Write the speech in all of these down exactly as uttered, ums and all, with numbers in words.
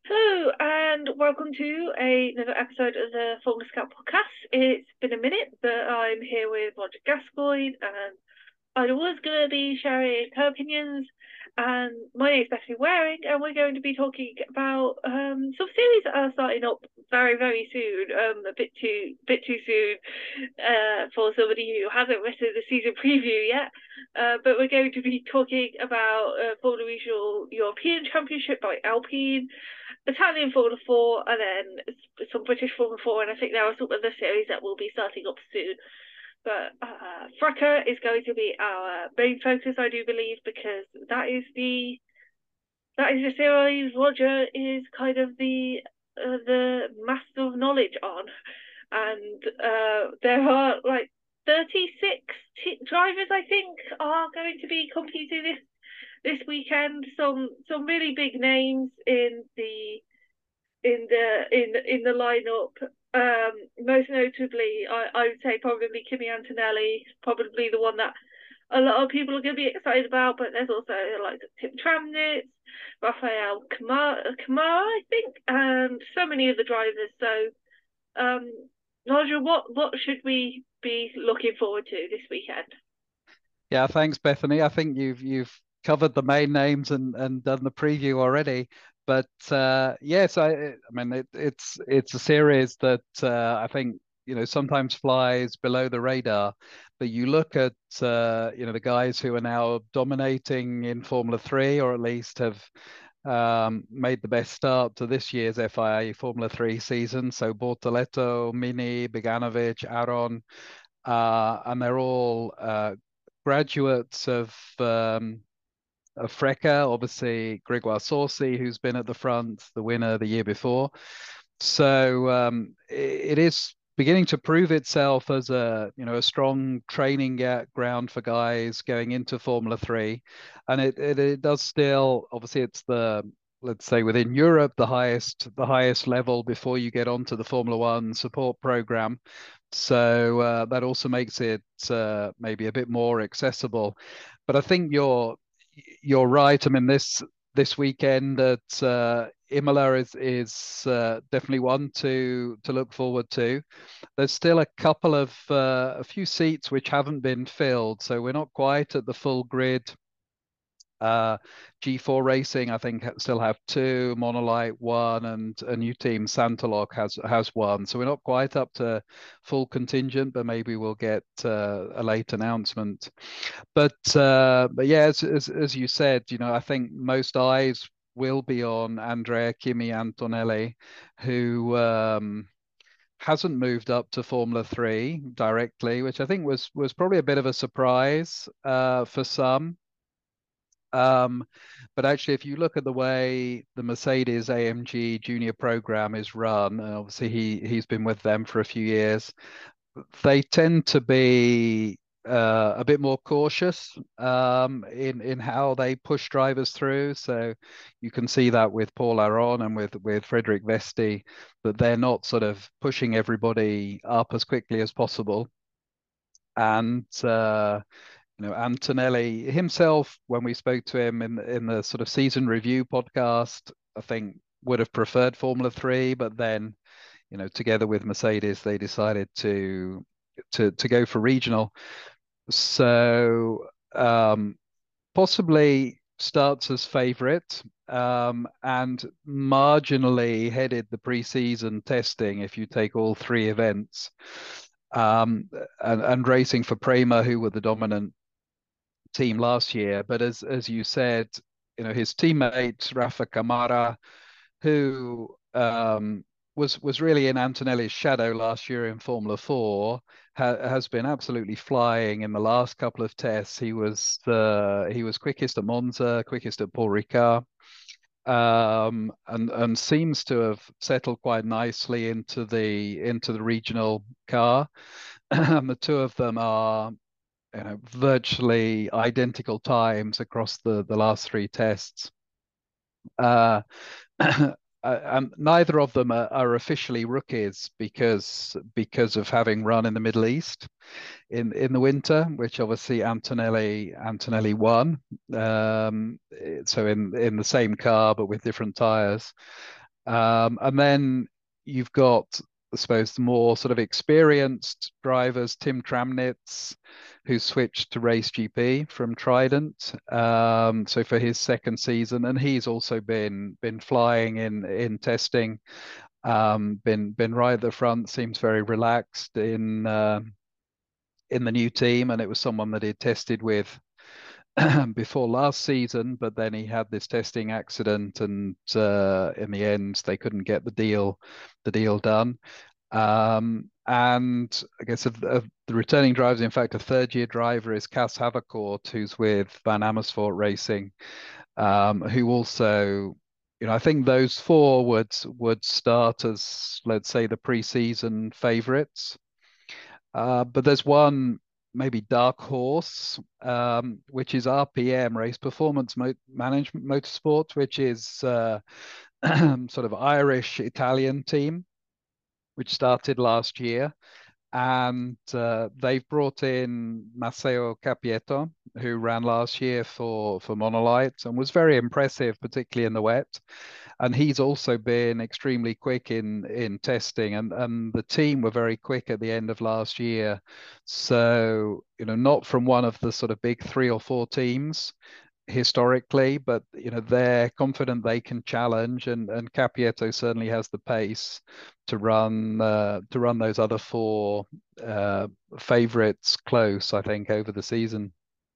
Hello and welcome to another episode of the Formula Scout podcast. It's been a minute, but I'm here with Roger Gascoigne and Ida was going to be sharing her opinions, and my name's Bethany Waring, and we're going to be talking about um, some series that are starting up very, very soon. Um, a bit too, bit too soon uh, for somebody who hasn't written the season preview yet. Uh, but we're going to be talking about uh, Formula Regional European Championship by Alpine, Italian Formula Four, and then some British Formula Four. And I think there are some other series that will be starting up soon. But uh, FRECA is going to be our main focus, I do believe, because that is the that is the series Roger is kind of the uh, the master of knowledge on, and uh, there are like thirty-six t- drivers, I think, are going to be competing this this weekend. Some some really big names in the in the in in the lineup. Um, most notably, I, I would say probably Kimi Antonelli, probably the one that a lot of people are going to be excited about. But there's also like Tim Tramnitz, Rafael Kamara, Kamara, I think, and so many other drivers. So, um, Nigel, what what should we be looking forward to this weekend? Yeah, thanks, Bethany. I think you've you've covered the main names and and done the preview already. But uh, yes, I I mean it, it's it's a series that uh, I think you know sometimes flies below the radar. But you look at uh, you know the guys who are now dominating in Formula Three, or at least have um, made the best start to this year's F I A Formula Three season. So Bortoleto, Mini, Beganovic, Aron, uh, and they're all uh, graduates of um, of FRECA, obviously Gregoire Saucy, who's been at the front, the winner the year before. So um, it, it is beginning to prove itself as a you know a strong training ground for guys going into Formula Three, and it, it it does still obviously it's the let's say within Europe the highest the highest level before you get onto the Formula One support program. So uh, that also makes it uh, maybe a bit more accessible. But I think you're you're right. I mean, this this weekend at uh, Imola is is uh, definitely one to to look forward to. There's still a couple of uh, a few seats which haven't been filled, so we're not quite at the full grid. Uh, G four Racing, I think, still have two, Monolight one, and a new team, Santaloc, has has one. So we're not quite up to full contingent, but maybe we'll get uh, a late announcement. But uh, but yeah, as, as as you said, you know, I think most eyes will be on Andrea Kimi Antonelli, who um, hasn't moved up to Formula Three directly, which I think was was probably a bit of a surprise uh, for some. Um, but actually, if you look at the way the Mercedes A M G junior program is run, and obviously he he's been with them for a few years, they tend to be uh, a bit more cautious um, in in how they push drivers through. So you can see that with Paul Aron and with with Frederick Vesti, that they're not sort of pushing everybody up as quickly as possible. And uh, you know, Antonelli himself, when we spoke to him in in the sort of season review podcast, I think would have preferred Formula Three, but then, you know, together with Mercedes, they decided to to to go for regional. So um, possibly starts as favourite um, and marginally headed the pre-season testing if you take all three events. Um, and, and racing for Prema, who were the dominant team last year. But as as you said, you know, his teammate Rafa Camara, who um, was was really in Antonelli's shadow last year in Formula Four, ha has been absolutely flying in the last couple of tests. He was uh, he was quickest at Monza, quickest at Paul Ricard. Um, and and seems to have settled quite nicely into the into the regional car. And the two of them are you know, virtually identical times across the the last three tests. Uh, and neither of them are, are officially rookies because because of having run in the Middle East in in the winter, which obviously Antonelli Antonelli won. Um, so in in the same car but with different tires. Um, and then you've got, I suppose, the more sort of experienced drivers, Tim Tramnitz, who switched to Race G P from Trident. Um, so for his second season, and he's also been been flying in in testing, um, been been right at the front, seems very relaxed in uh, in the new team, and it was someone that he tested with before last season, but then he had this testing accident, and uh, in the end, they couldn't get the deal, the deal done. Um, and I guess of, of the returning drivers, in fact, a third-year driver is Cas Havercourt, who's with Van Amersfoort Racing, um, who also, you know, I think those four would would start as, let's say, the pre-season favourites. Uh, but there's one maybe dark horse, um, which is R P M, Race Performance Mo Management Motorsport, which is uh, sort of Irish Italian team, which started last year. And uh, they've brought in Matteo Capieto, who ran last year for for Monolight and was very impressive, particularly in the wet. And he's also been extremely quick in in testing, and and the team were very quick at the end of last year. So, you know, not from one of the sort of big three or four teams historically, but you know, they're confident they can challenge, and and Capieto certainly has the pace to run uh, to run those other four uh, favorites close, I think, over the season.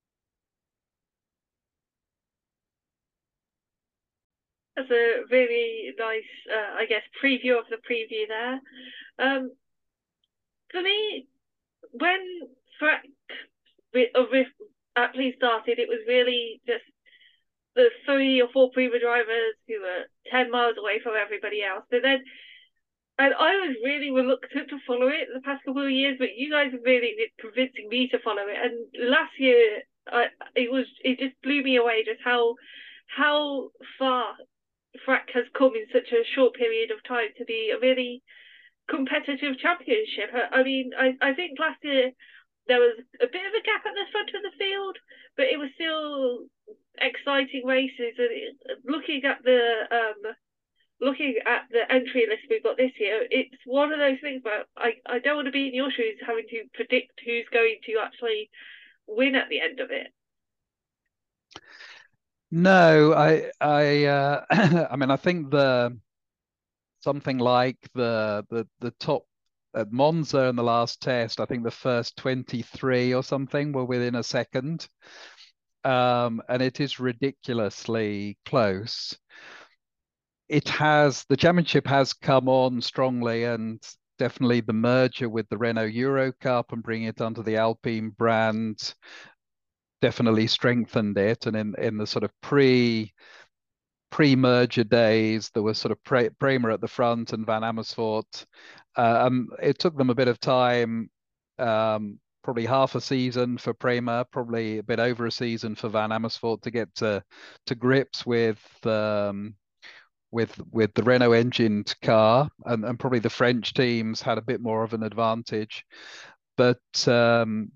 That's a really nice, uh, I guess, preview of the preview there. Um, for me, when Freck actually started, it was really just the three or four Prima drivers who were ten miles away from everybody else. But then, and I was really reluctant to follow it the past couple of years, but you guys have really been convincing me to follow it. And last year, I, it was it just blew me away just how how far Freck has come in such a short period of time to be a really competitive championship. I, I mean, I, I think last year there was a bit of a gap at the front of the field, but it was still exciting races. And it, looking at the um, looking at the entry list we've got this year, it's one of those things where I, I don't want to be in your shoes having to predict who's going to actually win at the end of it. No, I I uh, I mean, I think the something like the the the top at Monza in the last test, I think the first twenty-three or something were within a second. Um, and it is ridiculously close. It has the championship has come on strongly, and definitely the merger with the Renault Euro Cup and bringing it under the Alpine brand definitely strengthened it. And in in the sort of pre pre-merger days, there was sort of Pre Prema at the front and Van Amersfoort. Uh, um, it took them a bit of time, um, probably half a season for Prema, probably a bit over a season for Van Amersfoort to get to to grips with um, with with the Renault engined car, and, and probably the French teams had a bit more of an advantage. But um,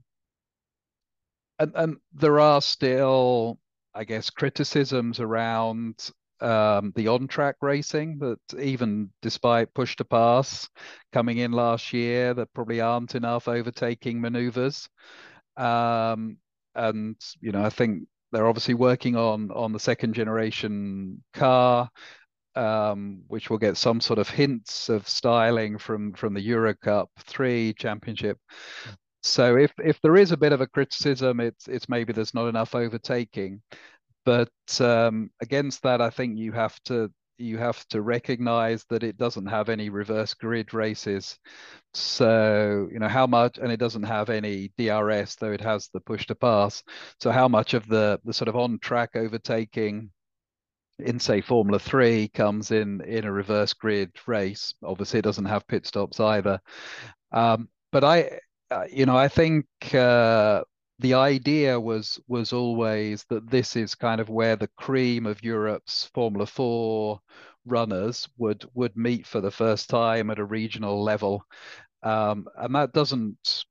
and and there are still, I guess, criticisms around um, the on-track racing, that even despite push to pass coming in last year, that probably aren't enough overtaking maneuvers. Um, and you know, I think they're obviously working on on the second generation car, um, which will get some sort of hints of styling from from the Euro Cup three championship. So if if there is a bit of a criticism, it's it's maybe there's not enough overtaking. But um, against that, I think you have to you have to recognize that it doesn't have any reverse grid races. So, you know, how much, and it doesn't have any D R S, though it has the push to pass. So how much of the the sort of on track overtaking in, say, Formula Three comes in in a reverse grid race? Obviously, it doesn't have pit stops either. Um, but I, uh, you know, I think uh, the idea was was always that this is kind of where the cream of Europe's Formula Four runners would would meet for the first time at a regional level, um, and that doesn't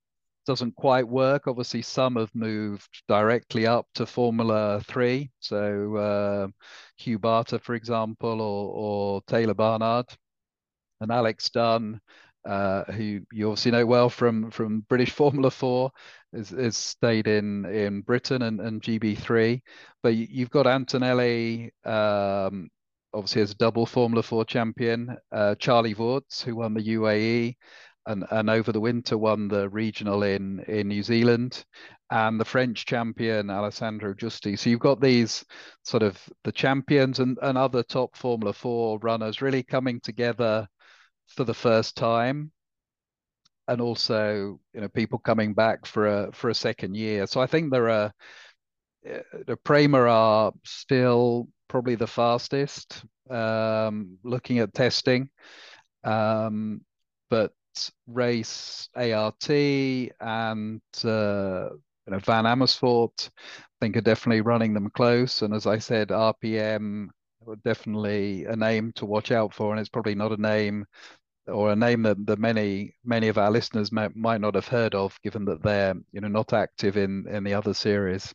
doesn't quite work. Obviously, some have moved directly up to Formula Three. So uh, Hugh Barter, for example, or, or Taylor Barnard and Alex Dunn, uh, who you obviously know well from from British Formula Four, has, has stayed in in Britain and, and G B three. But you've got Antonelli, um, obviously as a double Formula Four champion, uh, Charlie Wurz, who won the U A E. And, and over the winter won the regional in, in New Zealand, and the French champion Alessandro Giusti. So you've got these sort of the champions and, and other top Formula Four runners really coming together for the first time, and also you know people coming back for a for a second year. So I think there are the Prema are still probably the fastest um, looking at testing, um, but race A R T and uh, you know Van Amersfoort I think are definitely running them close. And as I said, R P M definitely a name to watch out for, and it's probably not a name or a name that, that many many of our listeners may, might not have heard of, given that they're you know not active in in the other series.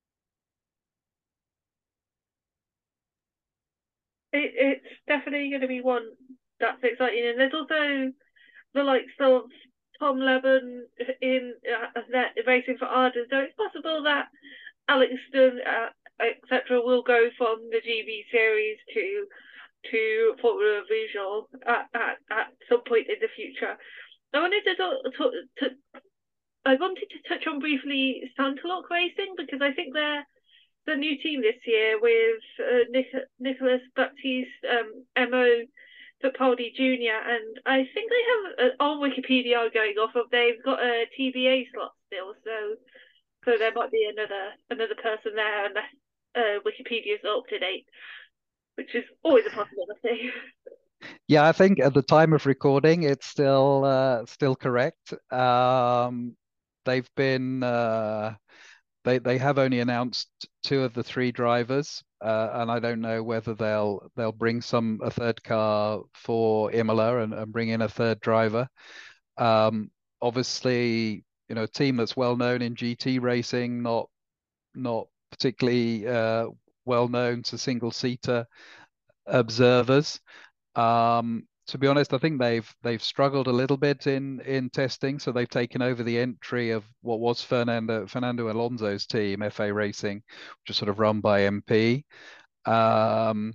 It, it's definitely going to be one that's exciting, and there's also the likes of Tom Leben in uh, racing for Arden, so it's possible that Alex Dunn, uh, et cetera, will go from the G B series to to Formula Visual at, at, at some point in the future. I wanted to talk, talk to, I wanted to touch on briefly Santalok Racing, because I think they're the new team this year with uh, Nic Nicholas Baptiste, um, Emo Fittipaldi Junior, and I think they have uh, on Wikipedia going off of they've got a T B A slot still, so so there might be another another person there unless uh, Wikipedia is up to date, which is always a possibility. Yeah, I think at the time of recording, it's still uh, still correct. Um, they've been uh, they they have only announced two of the three drivers, uh, and I don't know whether they'll they'll bring some a third car for Imola and, and bring in a third driver. Um, obviously, you know, a team that's well known in G T racing, not not particularly uh, well known to single seater observers. Um, to be honest, I think they've they've struggled a little bit in in testing, so they've taken over the entry of what was Fernando Fernando Alonso's team, F A Racing, which is sort of run by M P. Um,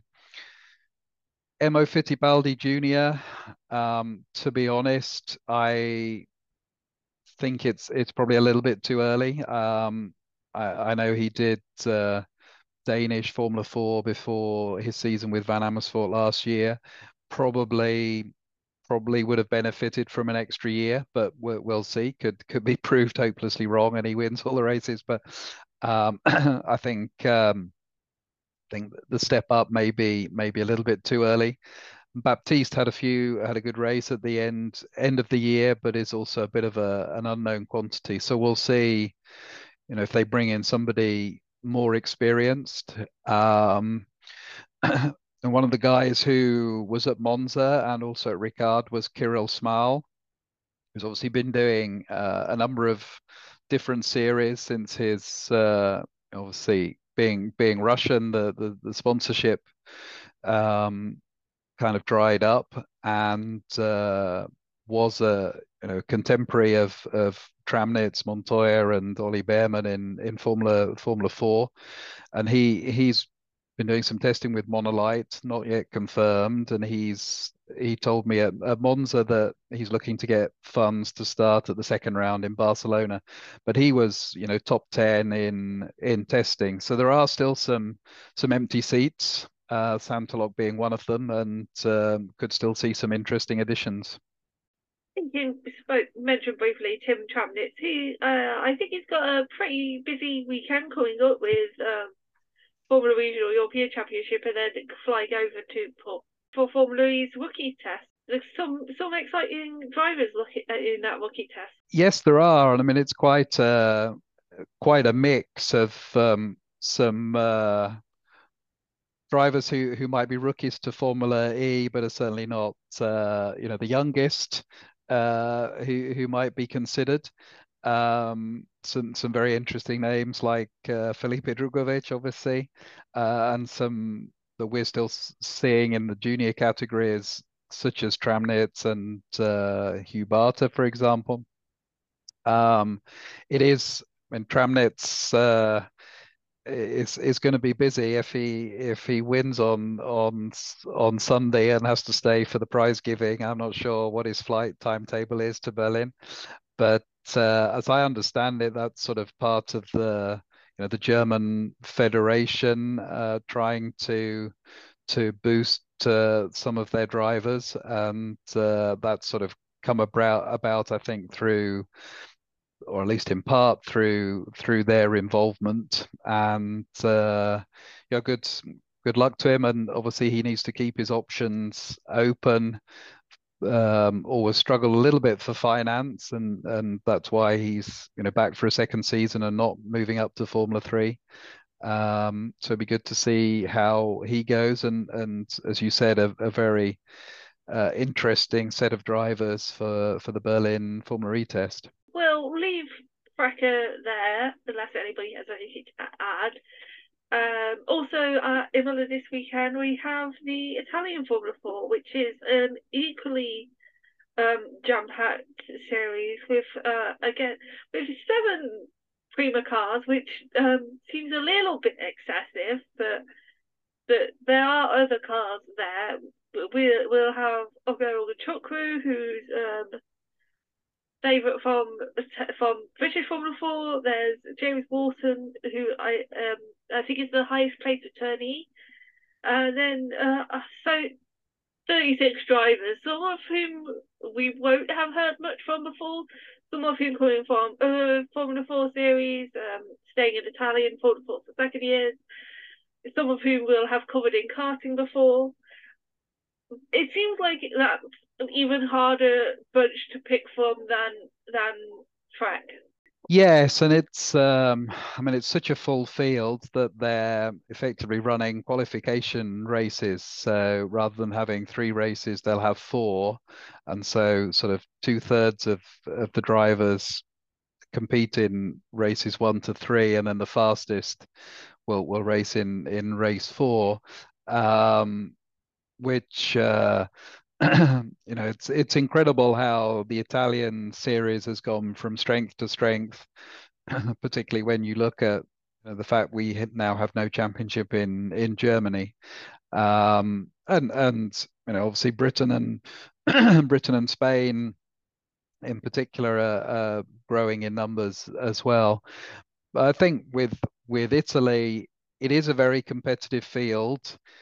Emo Fittipaldi Junior Um, to be honest, I think it's it's probably a little bit too early. Um, I, I know he did uh, Danish Formula Four before his season with Van Amersfoort last year. Probably probably would have benefited from an extra year, but we'll, we'll see. Could could be proved hopelessly wrong, and he wins all the races. But um, I think um, think the step up may be maybe a little bit too early. Baptiste had a few had a good race at the end end of the year, but is also a bit of a an unknown quantity. So we'll see, you know, if they bring in somebody more experienced. Um, and one of the guys who was at Monza and also at Ricard was Kirill Smal, who's obviously been doing uh, a number of different series since his uh, obviously being being Russian, the the, the sponsorship um, kind of dried up, and uh, was a you know contemporary of of Tramnitz, Montoya, and Ollie Bearman in in Formula Formula Four, and he he's been doing some testing with Monolight, not yet confirmed, and he's he told me at, at Monza that he's looking to get funds to start at the second round in Barcelona, but he was you know top ten in in testing, so there are still some some empty seats. Uh, Santalok being one of them, and um, could still see some interesting additions. I think you spoke mentioned briefly Tim Tramnitz. He, uh, I think he's got a pretty busy weekend coming up with um, Formula Regional European Championship, and then flying over to for, for Formula E's rookie test. There's some some exciting drivers looking in that rookie test. Yes, there are, and I mean it's quite uh, quite a mix of um, some uh, drivers who who might be rookies to Formula E, but are certainly not uh, you know the youngest uh, who who might be considered. Um, some some very interesting names like uh, Felipe Drugovich, obviously, uh, and some that we're still seeing in the junior categories, such as Tramnitz and uh, Hugh Barter, for example. Um, it is, and Tramnitz uh, is is going to be busy if he if he wins on on on Sunday and has to stay for the prize giving. I'm not sure what his flight timetable is to Berlin. But uh, as I understand it, that's sort of part of the you know the German Federation uh, trying to to boost uh, some of their drivers, and uh, that's sort of come about about I think through, or at least in part through through their involvement. And uh, yeah, good good luck to him. And obviously he needs to keep his options open. Um, always struggle a little bit for finance, and and that's why he's you know back for a second season and not moving up to Formula Three. Um, so it'd be good to see how he goes, and and as you said, a, a very uh, interesting set of drivers for for the Berlin Formula E test. We'll leave Frecker there unless anybody has anything to add. Um, also, uh, Imola this weekend we have the Italian Formula Four, which is an equally um, jam-packed series with uh, again with seven Prima cars, which um, seems a little bit excessive, but but there are other cars there. We'll we'll have Ogo Chukwu, who's um, favourite from from British Formula Four. There's James Walton, who I um I think is the highest placed attorney. And then uh, so thirty-six drivers, some of whom we won't have heard much from before, some of whom coming from uh, Formula Four series, um, staying in Italian Formula Four for second years, some of whom we'll have covered in karting before. It seems like that's an even harder bunch to pick from than than track. Yes, and it's um, I mean it's such a full field that they're effectively running qualification races. So rather than having three races, they'll have four, and so sort of two thirds of of the drivers compete in races one to three, and then the fastest will will race in in race four, um, which uh, you know it's it's incredible how the Italian series has gone from strength to strength, particularly when you look at you know, the fact we now have no championship in in Germany, um, and and you know obviously Britain and Britain and Spain in particular are, are growing in numbers as well. But I think with with Italy, it is a very competitive field.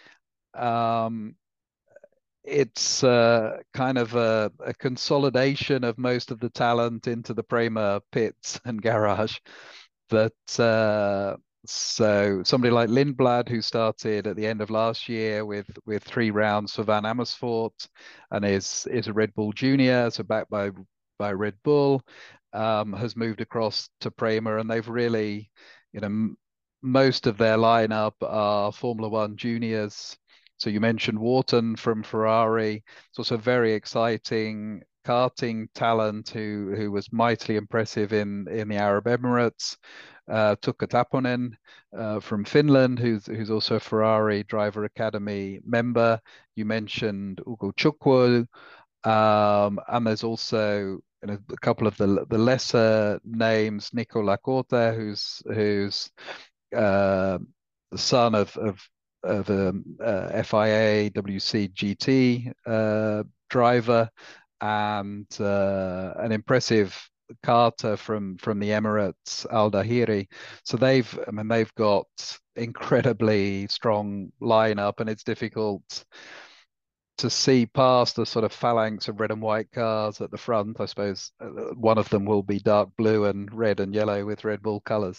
Um, it's uh, kind of a, a consolidation of most of the talent into the Prema pits and garage. That uh, so somebody like Lindblad, who started at the end of last year with with three rounds for Van Amersfoort, and is is a Red Bull junior, so backed by by Red Bull, um, has moved across to Prema, and they've really, you know, m- most of their lineup are Formula One juniors. So you mentioned Wharton from Ferrari. It's also very exciting karting talent who who was mightily impressive in in the Arab Emirates. Uh, Tuukka Taponen uh, from Finland, who's who's also a Ferrari Driver Academy member. You mentioned Ugo Chukwu, um, and there's also you know, a couple of the the lesser names, Nico Lacorte, who's who's uh, the son of of of a uh, F I A W C G T uh, driver, and uh, an impressive Carter from from the Emirates, Al Dahiri. So they've, I mean, they've got incredibly strong lineup, and it's difficult to see past the sort of phalanx of red and white cars at the front. I suppose uh, one of them will be dark blue and red and yellow with Red Bull colours.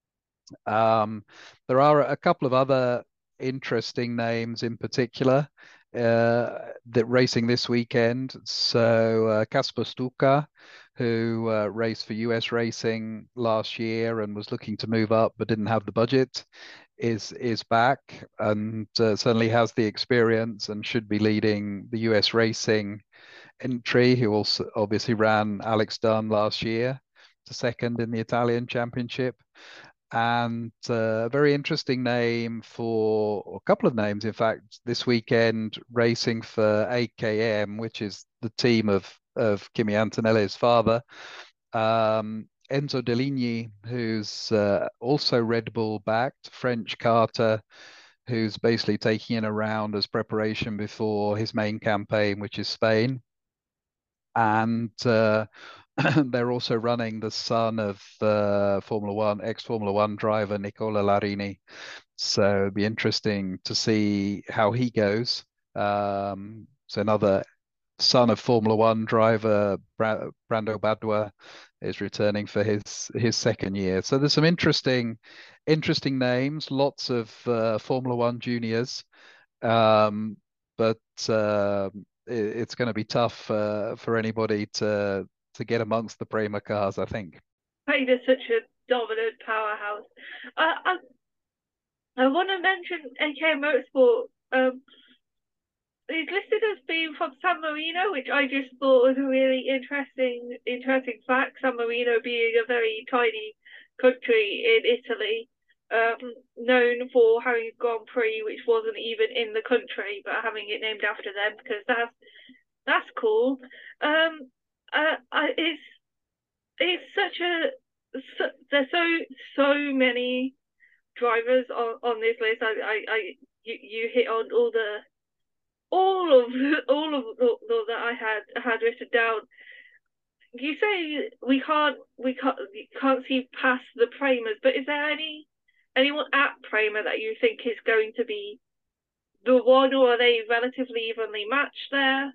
Um, there are a couple of other interesting names in particular uh, that racing this weekend. So uh, Kasper Stuka, who uh, raced for U S Racing last year and was looking to move up but didn't have the budget, is is back, and uh, certainly has the experience and should be leading the U S Racing entry, who also obviously ran Alex Dunn last year. to second in the Italian Championship. And uh, a very interesting name for, or a couple of names, in fact, this weekend racing for A K M, which is the team of, of Kimi Antonelli's father. Um, Enzo Deligny, who's uh, also Red Bull backed, French karter, who's basically taking it around as preparation before his main campaign, which is Spain. And uh, they're also running the son of uh, Formula One, ex-Formula One driver Nicola Larini. So it'd be interesting to see how he goes. Um, so another son of Formula One driver Bra Brando Badua is returning for his his second year. So there's some interesting interesting names, lots of uh, Formula One juniors, um, but uh, it, it's going to be tough uh, for anybody to to get amongst the Prema cars, I think. Paid is such a dominant powerhouse. Uh, I I want to mention A K Motorsport. Um, he's listed as being from San Marino, which I just thought was a really interesting, interesting fact. San Marino being a very tiny country in Italy, um, known for having a Grand Prix which wasn't even in the country, but having it named after them because that's that's cool. Um, uh, I, it's it's such a so, there's so so many drivers on, on this list. I, I, I you, you hit on all the all of all of the, that I had had written down. You say we can't we can't we can't see past the Premas, but is there any anyone at Prema that you think is going to be the one, or are they relatively evenly matched there?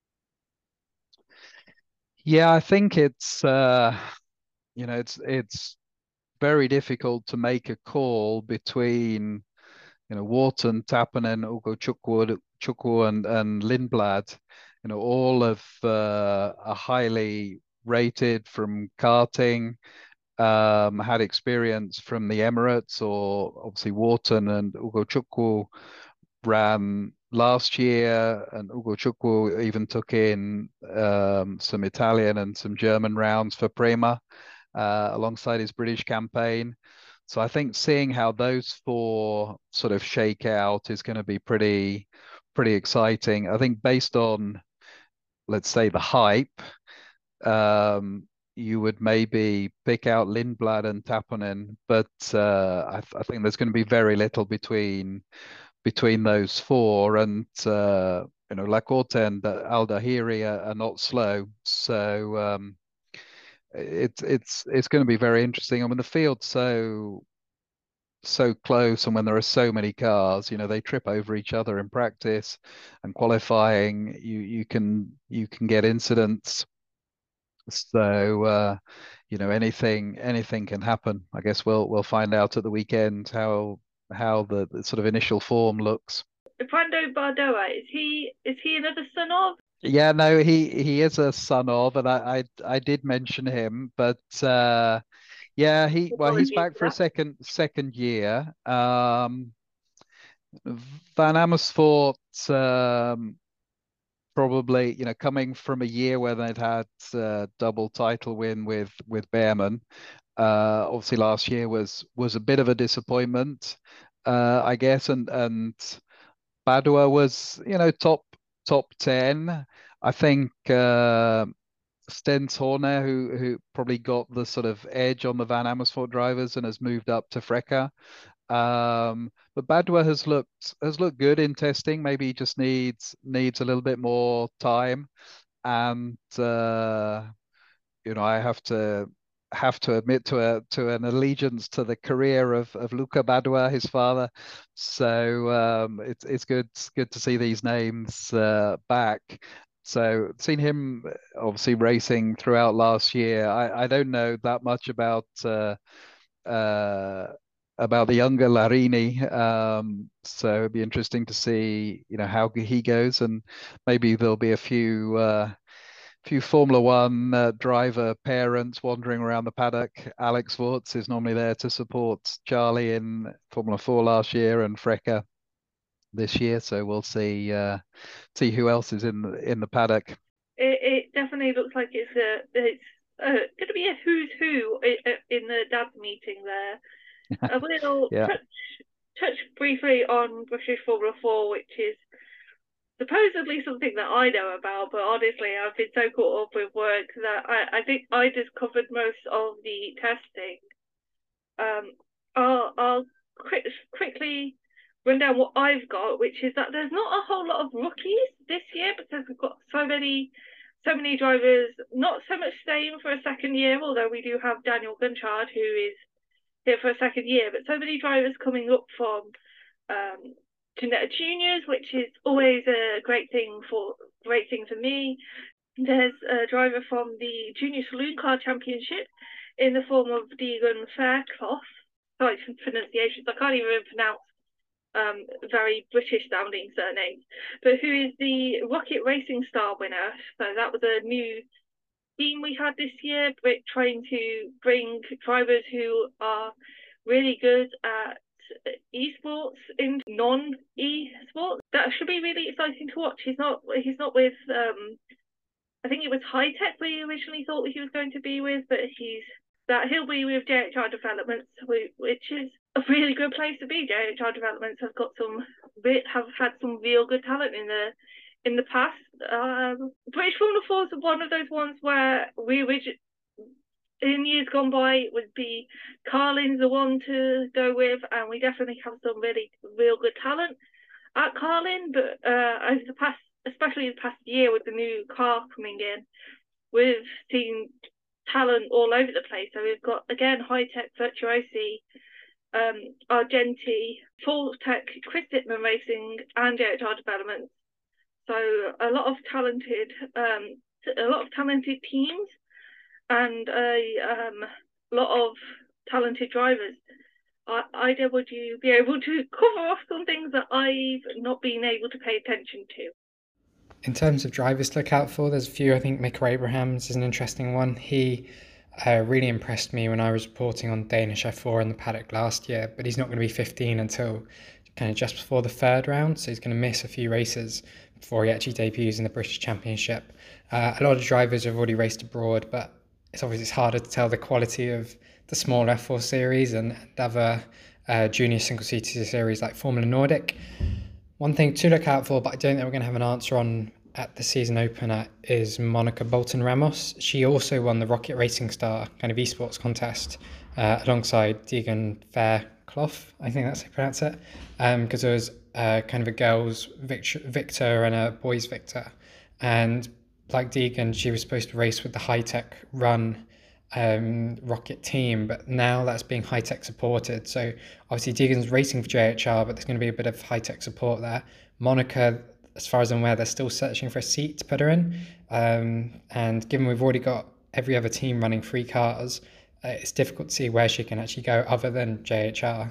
Yeah, I think it's uh, you know it's it's very difficult to make a call between you know Wharton, Tappanen, Ugo Chukwu, Chukwu and and Lindblad. You know, all of uh, are highly rated from karting. Um, had experience from the Emirates, or obviously Wharton and Ugo Chukwu ran last year, and Ugo Chukwu even took in um, some Italian and some German rounds for Prema uh, alongside his British campaign. So I think seeing how those four sort of shake out is going to be pretty pretty exciting. I think based on, let's say, the hype, um, you would maybe pick out Lindblad and Tappanen, but uh, I, th I think there's going to be very little between between those four, and uh, you know, Lacorte and Al Dahiri are, are not slow, so um, it's it's it's going to be very interesting. I mean, the field's so so close, and when there are so many cars, you know, they trip over each other in practice and qualifying. You you can you can get incidents. So uh, you know, anything anything can happen. I guess we'll we'll find out at the weekend how how the, the sort of initial form looks. Brando Bardoa, is he is he another son of? Yeah, no, he he is a son of, and I I, I did mention him, but uh, yeah, he well, he's Apologies back for for a that. second second year. Um, Van Amersfoort, um, probably, you know, coming from a year where they'd had uh, double title win with with Behrman. Uh, obviously, last year was was a bit of a disappointment, uh, I guess, and and Badua was, you know, top top ten. I think uh, Stens Horner, who who probably got the sort of edge on the Van Amersfoort drivers and has moved up to Freca. Um, but Badua has looked has looked good in testing. Maybe he just needs needs a little bit more time. And uh, you know, I have to have to admit to a to an allegiance to the career of of Luca Badua, his father. So um, it's it's good it's good to see these names uh, back. So seen him obviously racing throughout last year. I, I don't know that much about uh, uh, about the younger Larini. Um, so it'd be interesting to see, you know, how he goes, and maybe there'll be a few uh, few Formula One uh, driver parents wandering around the paddock. Alex Wurz is normally there to support Charlie in Formula Four last year and Freca this year. So we'll see uh, see who else is in the, in the paddock. It, it definitely looks like it's a it's uh, going to be a who's who in, in the dad meeting there. I will Yeah. touch touch briefly on British Formula Four, which is supposedly something that I know about, but honestly, I've been so caught up with work that I, I think I just covered most of the testing. Um, I'll, I'll quick, quickly run down what I've got, which is that there's not a whole lot of rookies this year because we've got so many, so many drivers, not so much staying for a second year, although we do have Daniel Gunchard who is here for a second year, but so many drivers coming up from um, Ginetta Juniors, which is always a great thing for great thing for me. There's a driver from the Junior Saloon Car Championship in the form of Deegan Fairclough. Sorry for pronunciations, I can't even pronounce um, very British sounding surnames, but who is the Rocket Racing Star winner. So that was a new theme we had this year, trying to bring drivers who are really good at esports in non-esports. That should be really exciting to watch. He's not he's not with um I think it was High Tech we originally thought he was going to be with, but he's that he'll be with J H R Developments, which is a really good place to be. J H R Developments have got some have had some real good talent in the in the past. Um, British Formula Four is one of those ones where we originally in years gone by it would be Carlin's the one to go with, and we definitely have some really real good talent at Carlin. But uh, over the past, especially the past year with the new car coming in, we've seen talent all over the place. So we've got again High Tech Virtuosi, um, Argenti, Full Tech, Chris Dittman Racing, and J H R Developments. So a lot of talented, um, a lot of talented teams, and a um, lot of talented drivers. Ida, would you be able to cover off some things that I've not been able to pay attention to? In terms of drivers to look out for, there's a few. I think Mika Abrahams is an interesting one. He uh, really impressed me when I was reporting on Danish F four in the paddock last year, but he's not going to be fifteen until kind of just before the third round, so he's going to miss a few races before he actually debuts in the British Championship. Uh, a lot of drivers have already raced abroad, but it's obviously it's harder to tell the quality of the small F four series and, and other uh, junior single-seater series like Formula Nordic. One thing to look out for, but I don't think we're going to have an answer on at the season opener, is Monica Bolton Ramos. She also won the Rocket Racing Star kind of esports contest uh, alongside Deegan Fairclough, I think that's how you pronounce it, because um, there was uh, kind of a girls' Victor, Victor and a boys' Victor. And like Deegan, she was supposed to race with the High Tech Run um, Rocket team, but now that's being High Tech supported. So obviously Deegan's racing for J H R, but there's going to be a bit of High Tech support there. Monica, as far as I'm aware, they're still searching for a seat to put her in. Um, and given we've already got every other team running free cars, uh, it's difficult to see where she can actually go other than J H R.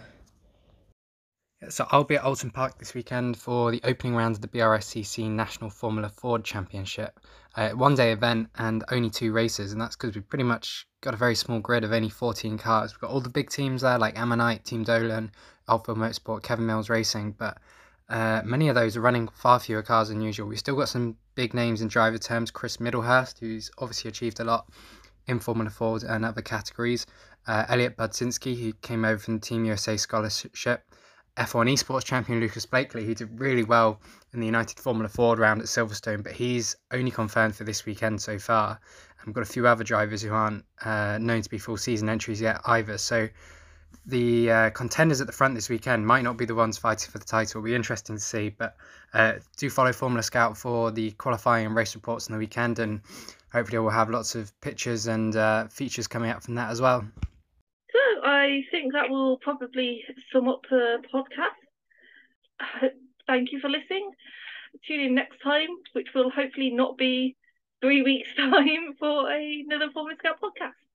So I'll be at Oulton Park this weekend for the opening round of the B R S C C National Formula Ford Championship. Uh, one day event and only two races, and that's because we've pretty much got a very small grid of only fourteen cars. We've got all the big teams there like Ammonite, Team Dolan, Alpha Motorsport, Kevin Mills Racing, but uh, many of those are running far fewer cars than usual. We've still got some big names in driver terms. Chris Middlehurst, who's obviously achieved a lot in Formula Ford and other categories. Uh, Elliot Budzinski, who came over from Team U S A Scholarship. F one esports champion Lucas Blakely, who did really well in the United Formula Ford round at Silverstone, but he's only confirmed for this weekend so far. And we've got a few other drivers who aren't uh, known to be full season entries yet either. So the uh, contenders at the front this weekend might not be the ones fighting for the title. It'll be interesting to see, but uh, do follow Formula Scout for the qualifying and race reports on the weekend, and hopefully we'll have lots of pictures and uh, features coming out from that as well. So I think that will probably sum up the podcast. Thank you for listening. Tune in next time, which will hopefully not be three weeks' time for another Formula Scout podcast.